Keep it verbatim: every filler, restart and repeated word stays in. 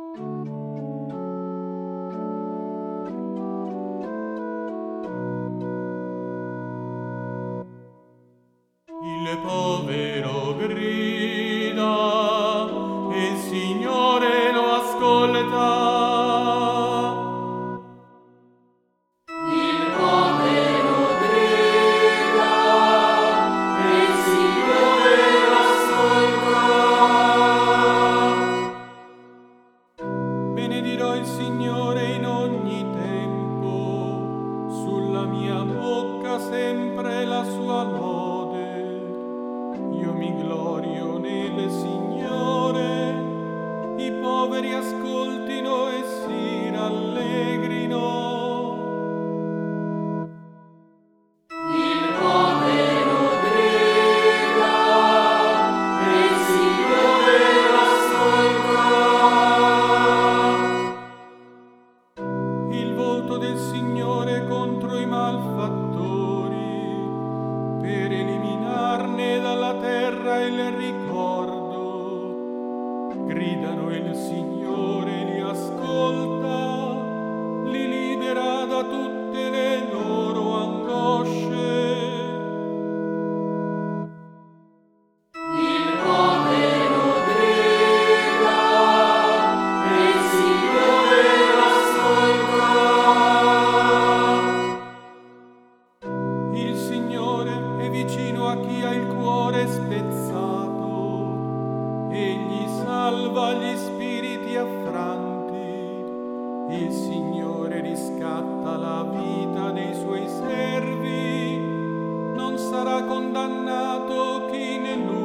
Il povero grida e il Signore lo ascolta. Il povero grida e il Signore lo ascolta. Benedirò il Signore in ogni tempo, sulla mia bocca sempre la sua lode. Io mi glorio nel Signore, i poveri ascoltino e si rallegrino. Il povero grida e il Signore lo ascolta. Il volto del Signore contro i malfattori, per eliminarne dalla terra il ricordo. Gridano, il Signore li ascolta, li libera da tutte le loro angosce. Il povero grida e il Signore lo ascolta. Il Signore è vicino a chi ha il cuore spezzato, egli salva gli spiriti affranti. Il Signore riscatta la vita dei suoi servi, non sarà condannato chi nel